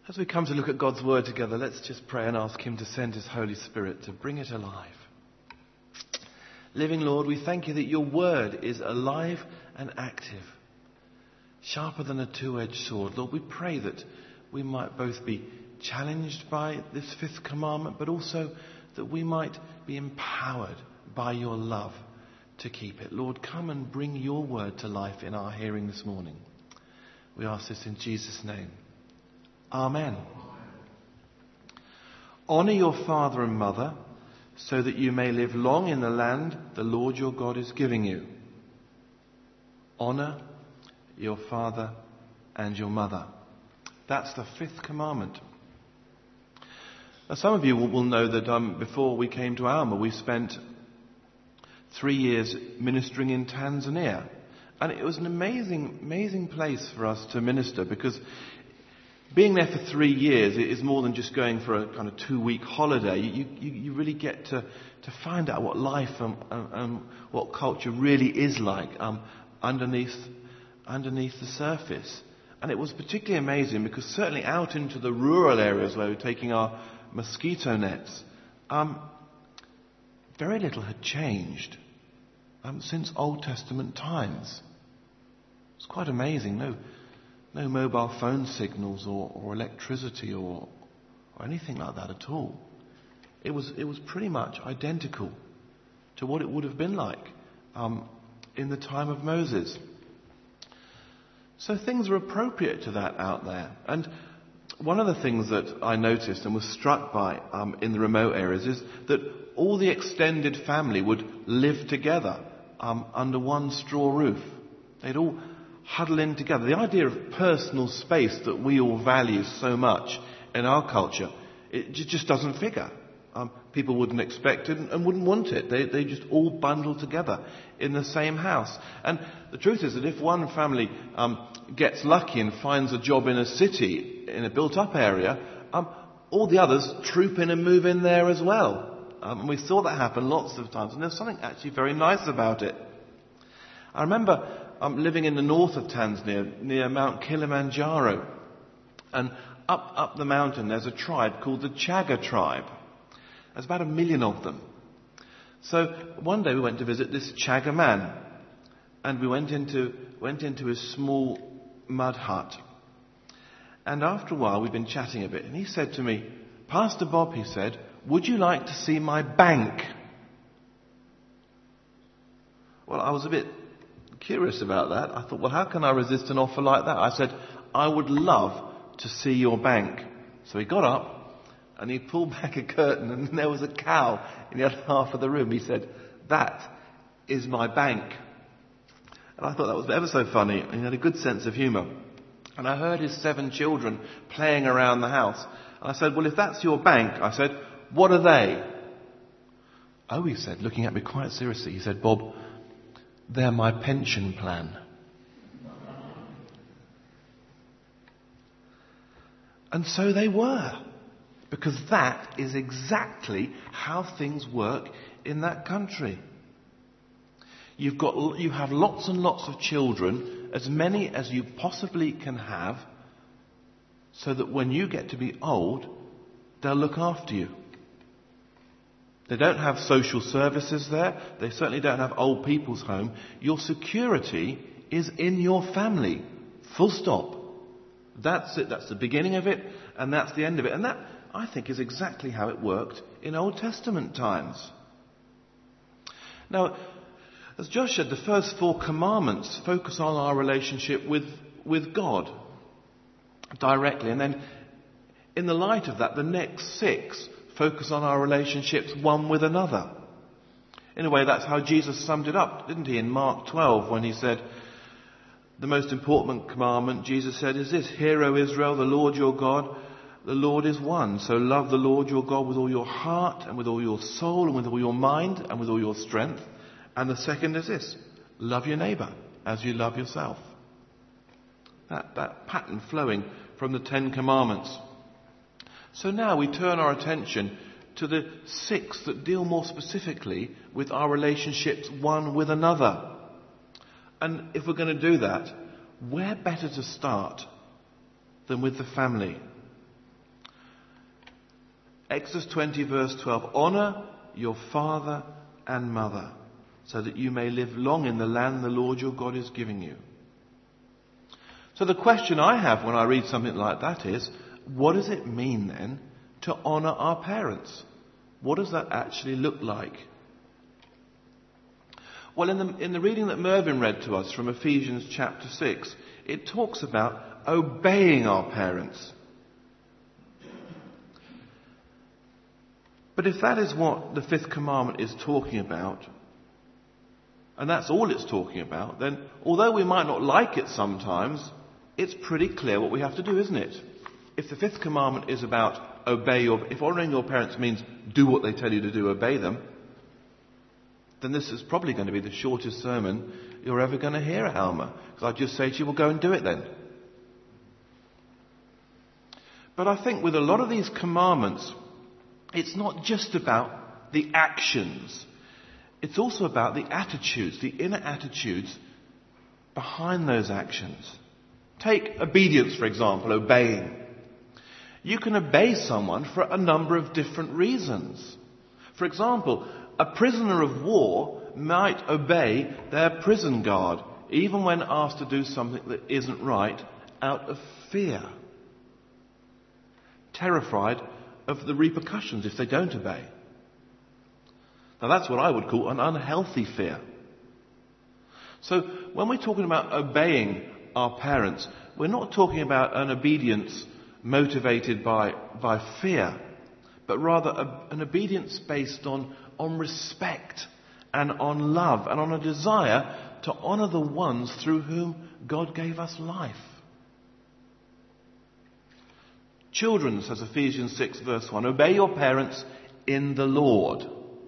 As we come to look at God's Word together, let's just pray and ask Him to send His Holy Spirit to bring it alive. Living Lord, we thank You that Your Word is alive and active, sharper than a two-edged sword. Lord, we pray that we might both be challenged by this fifth commandment, but also that we might be empowered by Your love to keep it. Lord, come and bring Your Word to life in our hearing this morning. We ask this in Jesus' name. Amen. Honour your father and mother, so that you may live long in the land the Lord your God is giving you. Honour your father and your mother. That's the fifth commandment. Now, some of you will know that before we came to Alma, we spent 3 years ministering in Tanzania. And it was an amazing place for us to minister, because being there for 3 years is more than just going for a kind of 2-week holiday. You really get to find out what life and what culture really is like underneath the surface. And it was particularly amazing because certainly out into the rural areas where we were taking our mosquito nets, very little had changed since Old Testament times. It's quite amazing. No mobile phone signals or electricity or anything like that at all. It was pretty much identical to what it would have been like in the time of Moses. So things are appropriate to that out there. And one of the things that I noticed and was struck by in the remote areas is that all the extended family would live together under one straw roof. They'd all huddle in together. The idea of personal space that we all value so much in our culture, it just doesn't figure. People wouldn't expect it and wouldn't want it. They just all bundle together in the same house. And the truth is that if one family gets lucky and finds a job in a city, in a built-up area, all the others troop in and move in there as well. And we saw that happen lots of times. And there's something actually very nice about it. I remember living in the north of Tanzania, near Mount Kilimanjaro. And up the mountain there's a tribe called the Chaga tribe. There's about 1 million of them. So one day we went to visit this Chaga man. And we went into his small mud hut. And after a while we'd been chatting a bit. And he said to me, "Pastor Bob," he said, "would you like to see my bank?" Well, I was a bit curious about that. I thought, well, how can I resist an offer like that? I said, "I would love to see your bank." So he got up and he pulled back a curtain and there was a cow in the other half of the room. He said, "That is my bank." And I thought that was ever so funny. And he had a good sense of humour. And I heard his 7 children playing around the house. And I said, "Well, if that's your bank," I said, "what are they?" "Oh," he said, looking at me quite seriously, he said, "Bob, they're my pension plan." And so they were, because that is exactly how things work in that country. You have lots and lots of children, as many as you possibly can have, so that when you get to be old, they'll look after you. They don't have social services there. They certainly don't have old people's home. Your security is in your family. Full stop. That's it. That's the beginning of it, and that's the end of it. And that, I think, is exactly how it worked in Old Testament times. Now, as Josh said, the first 4 commandments focus on our relationship with God directly. And then, in the light of that, the next 6 focus on our relationships one with another. In a way, that's how Jesus summed it up, didn't he, in Mark 12, when he said, the most important commandment, Jesus said, is this: "Hear, O Israel, the Lord your God, the Lord is one. So love the Lord your God with all your heart and with all your soul and with all your mind and with all your strength. And the second is this: love your neighbour as you love yourself." That pattern flowing from the 10 commandments. So now we turn our attention to the 6 that deal more specifically with our relationships one with another. And if we're going to do that, where better to start than with the family? Exodus 20 verse 12, honour your father and mother, so that you may live long in the land the Lord your God is giving you. So the question I have when I read something like that is, what does it mean then to honour our parents? What does that actually look like? Well, in the reading that Mervyn read to us from Ephesians chapter 6, it talks about obeying our parents. But if that is what the fifth commandment is talking about, and that's all it's talking about, then although we might not like it sometimes, it's pretty clear what we have to do, isn't it? If the fifth commandment is about if honouring your parents means do what they tell you to do, obey them, then this is probably going to be the shortest sermon you're ever going to hear at Alma. Because I'd just say to you, well, go and do it then. But I think with a lot of these commandments, it's not just about the actions. It's also about the attitudes, the inner attitudes behind those actions. Take obedience, for example, obeying. You can obey someone for a number of different reasons. For example, a prisoner of war might obey their prison guard, even when asked to do something that isn't right, out of fear. Terrified of the repercussions if they don't obey. Now that's what I would call an unhealthy fear. So when we're talking about obeying our parents, we're not talking about an obedience motivated by fear, but rather an obedience based on respect and on love and on a desire to honour the ones through whom God gave us life. Children, says Ephesians 6 verse 1, obey your parents in the Lord,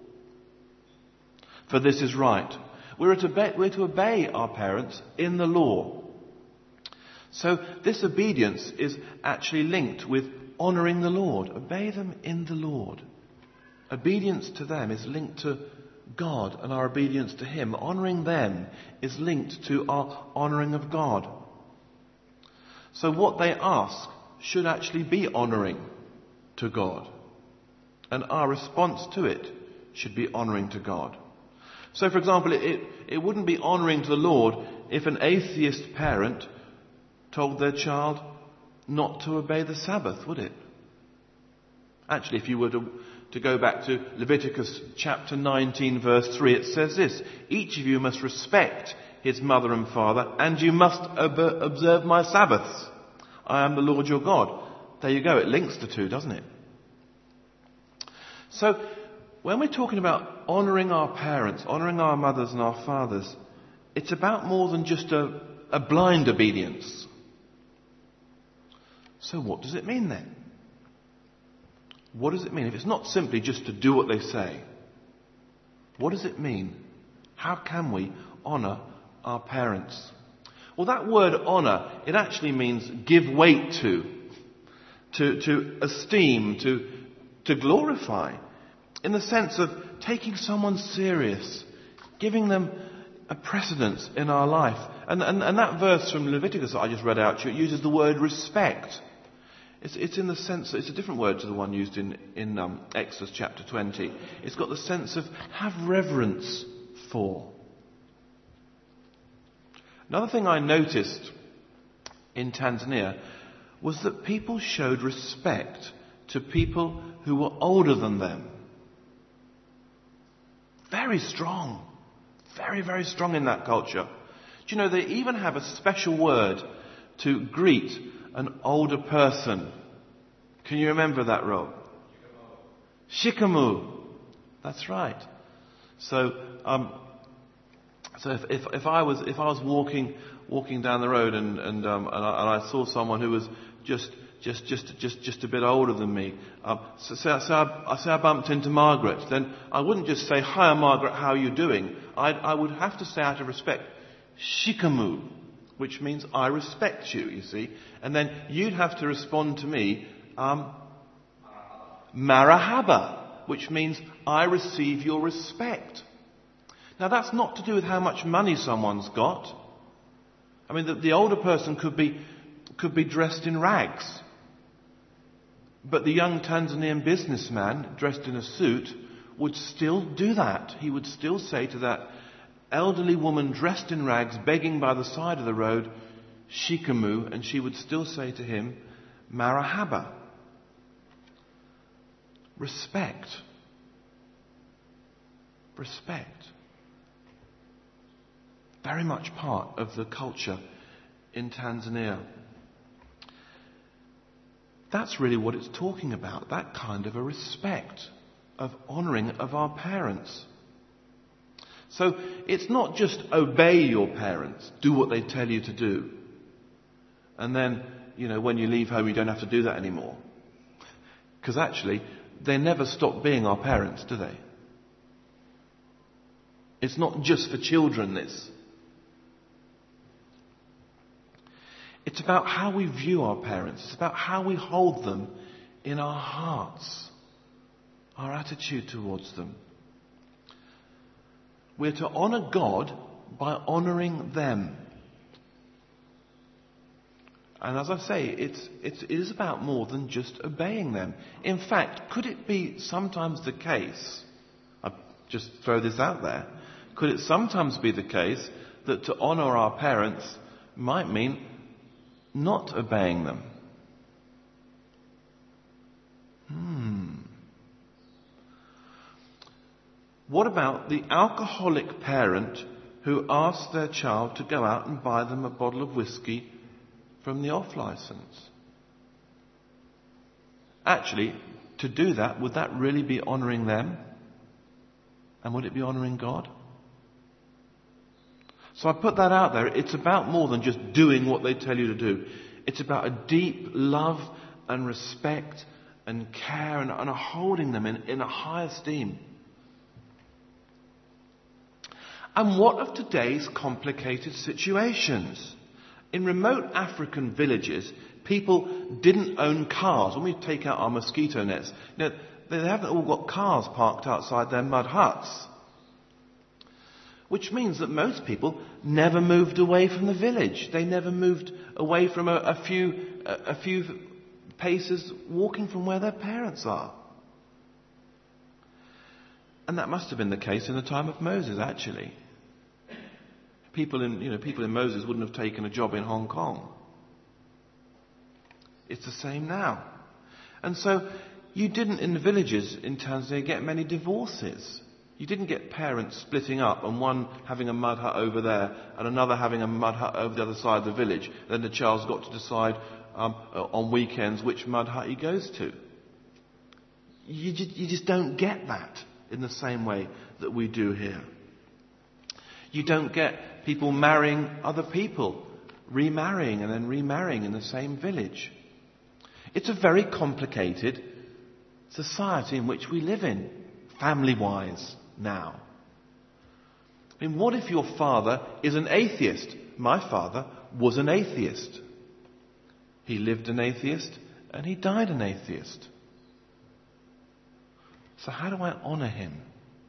for this is right. We're to obey our parents in the law. So this obedience is actually linked with honouring the Lord. Obey them in the Lord. Obedience to them is linked to God and our obedience to Him. Honouring them is linked to our honouring of God. So what they ask should actually be honouring to God. And our response to it should be honouring to God. So, for example, it wouldn't be honouring to the Lord if an atheist parent told their child not to obey the Sabbath, would it? Actually, if you were to go back to Leviticus chapter 19 verse 3, it says this, each of you must respect his mother and father, and you must observe my Sabbaths. I am the Lord your God. There you go, it links the two, doesn't it? So, when we're talking about honouring our parents, honouring our mothers and our fathers, it's about more than just a blind obedience. So what does it mean then? What does it mean? If it's not simply just to do what they say, what does it mean? How can we honour our parents? Well, that word honour, it actually means give weight to esteem, to glorify, in the sense of taking someone serious, giving them a precedence in our life. And that verse from Leviticus that I just read out to you, it uses the word respect. It's in the sense, it's a different word to the one used in Exodus chapter 20. It's got the sense of have reverence for. Another thing I noticed in Tanzania was that people showed respect to people who were older than them. Very strong. Very, very strong in that culture. Do you know, they even have a special word to greet an older person. Can you remember that, Rob? Shikamoo. That's right. So if I was walking down the road and I saw someone who was just a bit older than me, so I bumped into Margaret, then I wouldn't just say, "Hi, Margaret, how are you doing?" I would have to say out of respect, "Shikamoo," which means I respect you, you see. And then you'd have to respond to me, "Marahaba," which means I receive your respect. Now that's not to do with how much money someone's got. I mean, the older person could be dressed in rags. But the young Tanzanian businessman dressed in a suit would still do that. He would still say to that elderly woman dressed in rags, begging by the side of the road, "Shikamoo," and she would still say to him, "Marahaba." Respect. Respect. Very much part of the culture in Tanzania. That's really what it's talking about, that kind of a respect, of honouring of our parents. So it's not just obey your parents, do what they tell you to do. And then, when you leave home you don't have to do that anymore. Because actually, they never stop being our parents, do they? It's not just for children, this. It's about how we view our parents. It's about how we hold them in our hearts, our attitude towards them. We're to honour God by honouring them. And as I say, it is about more than just obeying them. In fact, could it be sometimes the case, I'll just throw this out there, could it sometimes be the case that to honour our parents might mean not obeying them? What about the alcoholic parent who asks their child to go out and buy them a bottle of whiskey from the off licence? Actually, to do that, would that really be honouring them? And would it be honouring God? So I put that out there. It's about more than just doing what they tell you to do. It's about a deep love and respect and care and a holding them in a high esteem. And what of today's complicated situations? In remote African villages, people didn't own cars. When we take out our mosquito nets, they haven't all got cars parked outside their mud huts. Which means that most people never moved away from the village. They never moved away from a few paces walking from where their parents are. And that must have been the case in the time of Moses, actually. People in Moses wouldn't have taken a job in Hong Kong. It's the same now. And so you didn't, in the villages in Tanzania, get many divorces. You didn't get parents splitting up and one having a mud hut over there and another having a mud hut over the other side of the village. Then the child's got to decide on weekends which mud hut he goes to. You just don't get that in the same way that we do here. You don't get people marrying other people, remarrying and then remarrying in the same village. It's a very complicated society in which we live in, family-wise now. I mean, what if your father is an atheist? My father was an atheist. He lived an atheist and he died an atheist. So how do I honour him?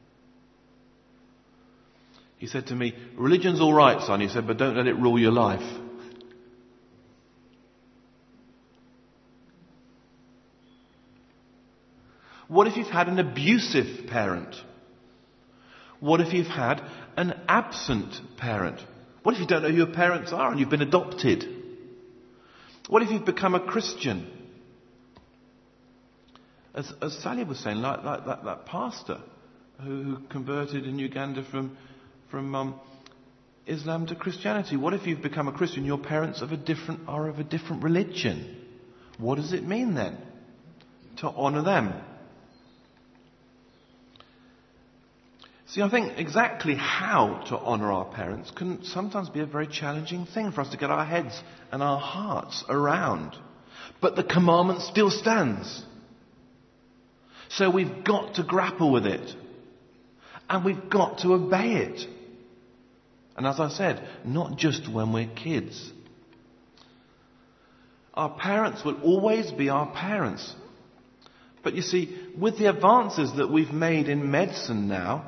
He said to me, "Religion's all right, son," he said, "but don't let it rule your life." What if you've had an abusive parent? What if you've had an absent parent? What if you don't know who your parents are and you've been adopted? What if you've become a Christian? As Sally was saying, like that pastor who converted in Uganda from Islam to Christianity. What if you've become a Christian? Your parents are of a different religion. What does it mean then to honour them? See, I think exactly how to honour our parents can sometimes be a very challenging thing for us to get our heads and our hearts around. But the commandment still stands. So we've got to grapple with it. And we've got to obey it. And as I said, not just when we're kids. Our parents will always be our parents. But you see, with the advances that we've made in medicine now,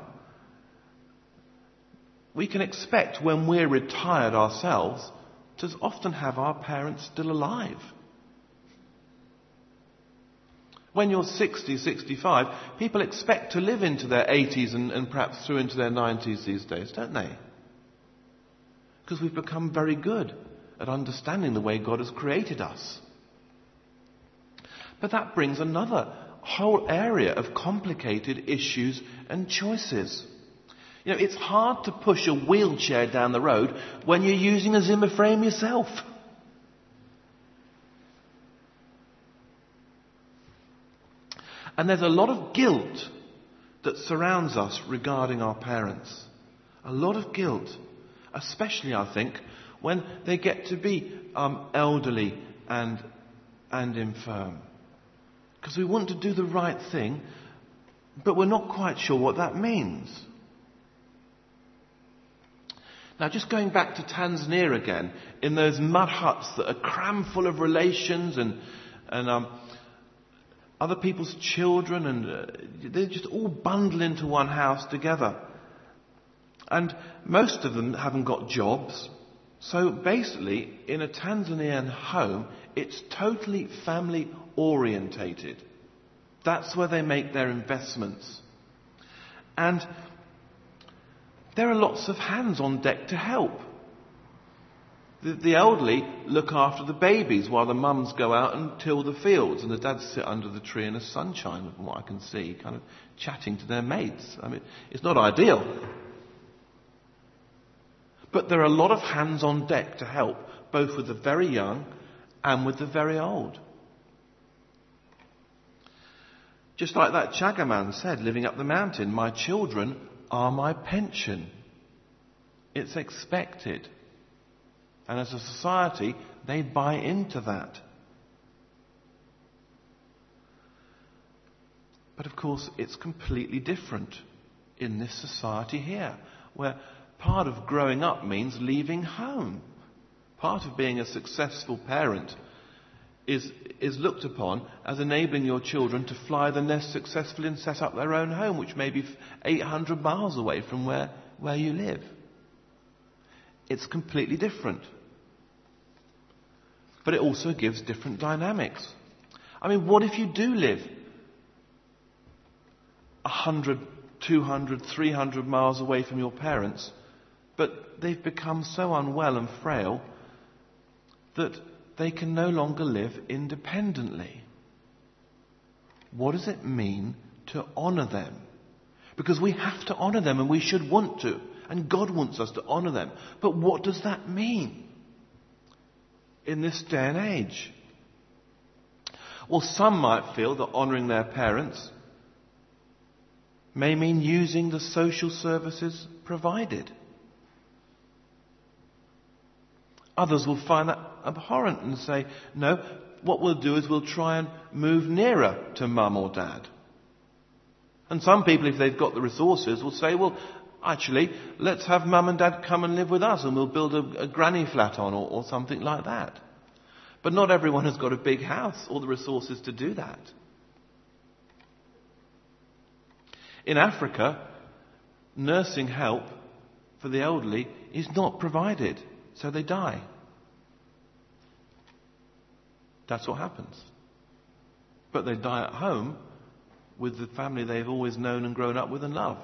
we can expect when we're retired ourselves to often have our parents still alive. When you're 60, 65, people expect to live into their 80s and perhaps through into their 90s these days, don't they? Because we've become very good at understanding the way God has created us. But that brings another whole area of complicated issues and choices. You know, it's hard to push a wheelchair down the road when you're using a Zimmer frame yourself. And there's a lot of guilt that surrounds us regarding our parents. A lot of guilt, especially, I think, when they get to be elderly and infirm. Because we want to do the right thing, but we're not quite sure what that means. Now, just going back to Tanzania again, in those mud huts that are crammed full of relations and other people's children, and they're just all bundled into one house together. And most of them haven't got jobs. So basically, in a Tanzanian home, it's totally family orientated. That's where they make their investments. And there are lots of hands on deck to help. The elderly look after the babies while the mums go out and till the fields, and the dads sit under the tree in the sunshine, from what I can see, kind of chatting to their mates. I mean, it's not ideal. But there are a lot of hands on deck to help, both with the very young and with the very old. Just like that Chaga man said, living up the mountain, my children are my pension. It's expected. And as a society, they buy into that. But of course, it's completely different in this society here, where part of growing up means leaving home. Part of being a successful parent is looked upon as enabling your children to fly the nest successfully and set up their own home, which may be 800 miles away from where you live. It's completely different. But it also gives different dynamics. I mean, what if you do live 100, 200, 300 miles away from your parents, but they've become so unwell and frail that they can no longer live independently? What does it mean to honour them? Because we have to honour them, and we should want to. And God wants us to honour them. But what does that mean in this day and age? Well, some might feel that honouring their parents may mean using the social services provided. Others will find that abhorrent and say, no, what we'll do is we'll try and move nearer to mum or dad. And some people, if they've got the resources, will say, well, actually, let's have mum and dad come and live with us and we'll build a granny flat on or something like that. But not everyone has got a big house or the resources to do that. In Africa, nursing help for the elderly is not provided, so they die. That's what happens. But they die at home with the family they've always known and grown up with and love.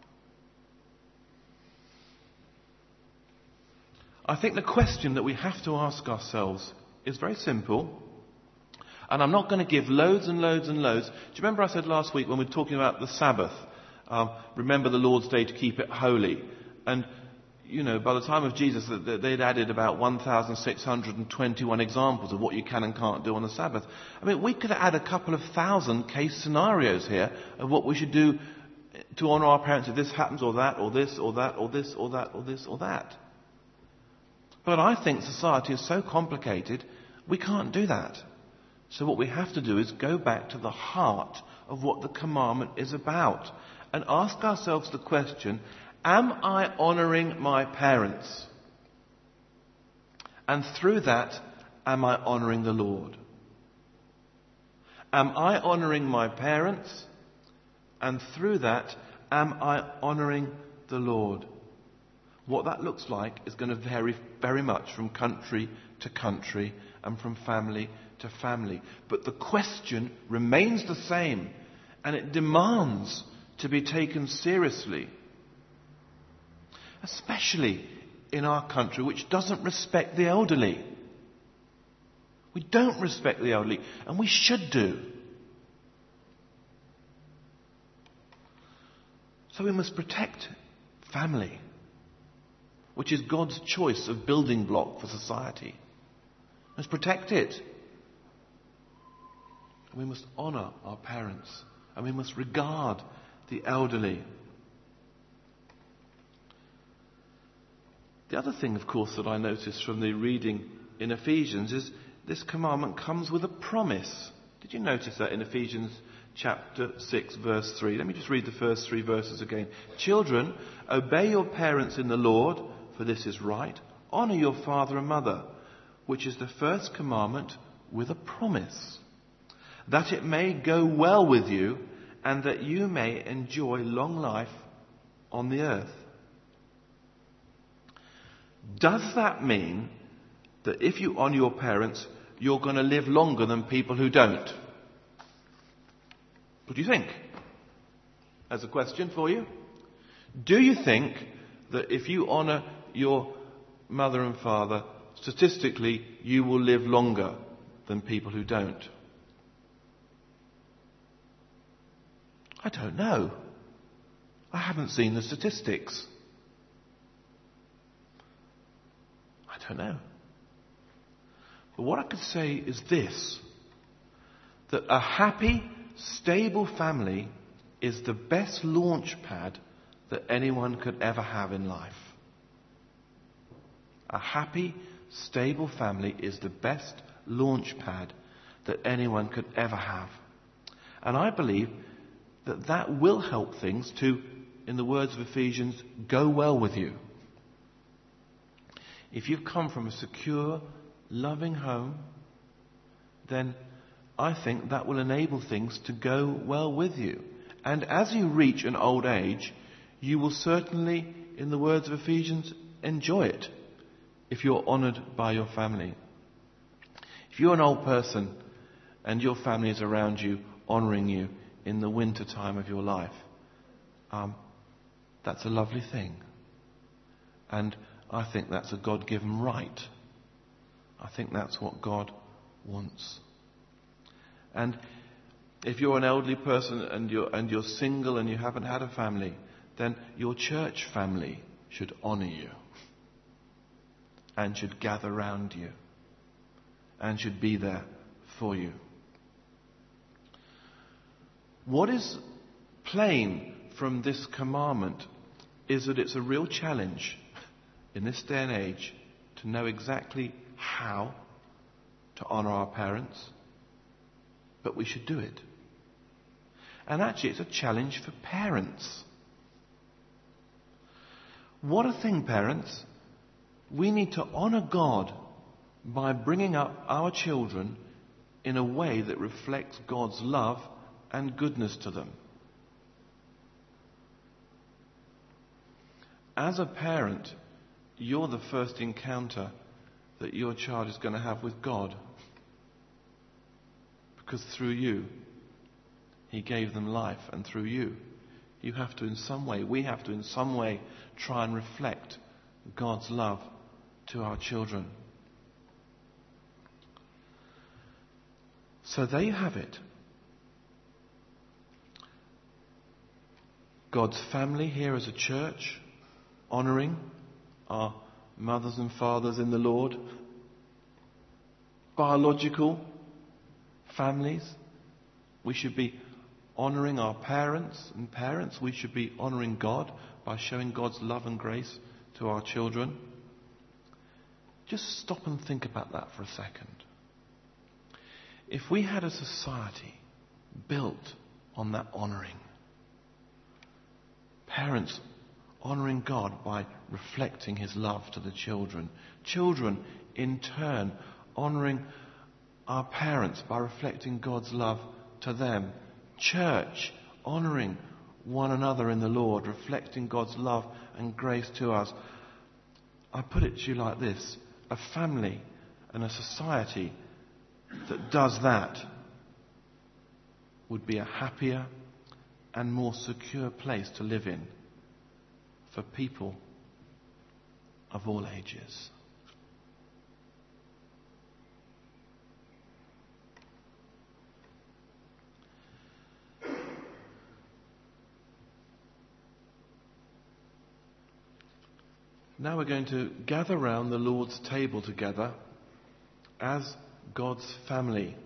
I think the question that we have to ask ourselves is very simple. And I'm not going to give loads and loads and loads. Do you remember I said last week when we were talking about the Sabbath, remember the Lord's Day to keep it holy? And, you know, by the time of Jesus, they'd added about 1,621 examples of what you can and can't do on the Sabbath. I mean, we could add a couple of thousand case scenarios here of what we should do to honour our parents if this happens or that or this or that or this or that or this or that. But I think society is so complicated, we can't do that. So what we have to do is go back to the heart of what the commandment is about and ask ourselves the question, am I honouring my parents? And through that, am I honouring the Lord? Am I honouring my parents? And through that, am I honouring the Lord? What that looks like is going to vary very much from country to country and from family to family. But the question remains the same, and it demands to be taken seriously. Especially in our country, which doesn't respect the elderly. We don't respect the elderly, and we should do. So we must protect family, which is God's choice of building block for society. We must protect it. We must honour our parents, and we must regard the elderly. The other thing, of course, that I noticed from the reading in Ephesians is this commandment comes with a promise. Did you notice that in Ephesians chapter 6, verse 3? Let me just read the first 3 verses again. Children, obey your parents in the Lord, for this is right. Honour your father and mother, which is the first commandment with a promise, that it may go well with you and that you may enjoy long life on the earth. Does that mean that if you honour your parents, you're going to live longer than people who don't? What do you think? As a question for you. Do you think that if you honour your mother and father, statistically you will live longer than people who don't? I don't know. I haven't seen the statistics. I don't know. But what I could say is this, that a happy, stable family is the best launch pad that anyone could ever have in life. A happy, stable family is the best launch pad that anyone could ever have. And I believe that that will help things to, in the words of Ephesians, go well with you. If you've come from a secure, loving home, then I think that will enable things to go well with you. And as you reach an old age, you will certainly, in the words of Ephesians, enjoy it if you're honoured by your family. If you're an old person and your family is around you, honouring you in the winter time of your life, that's a lovely thing. And I think that's a God-given right. I think that's what God wants. And if you're an elderly person and you're single and you haven't had a family, then your church family should honour you and should gather round you and should be there for you. What is plain from this commandment is that it's a real challenge in this day and age to know exactly how to honour our parents, but we should do it. And actually it's a challenge for parents. What a thing, parents. We need to honour God by bringing up our children in a way that reflects God's love and goodness to them. As a parent, you're the first encounter that your child is going to have with God. Because through you, He gave them life, and through you, we have to in some way try and reflect God's love to our children. So there you have it. God's family here as a church, honouring our mothers and fathers in the Lord. Biological families, we should be honouring our parents, and parents, we should be honouring God by showing God's love and grace to our children. Just stop and think about that for a second. If we had a society built on that honouring, parents honouring God by reflecting His love to the children, children in turn honouring our parents by reflecting God's love to them, church honouring one another in the Lord, reflecting God's love and grace to us. I put it to you like this: a family and a society that does that would be a happier and more secure place to live in for people of all ages. Now we're going to gather round the Lord's table together as God's family.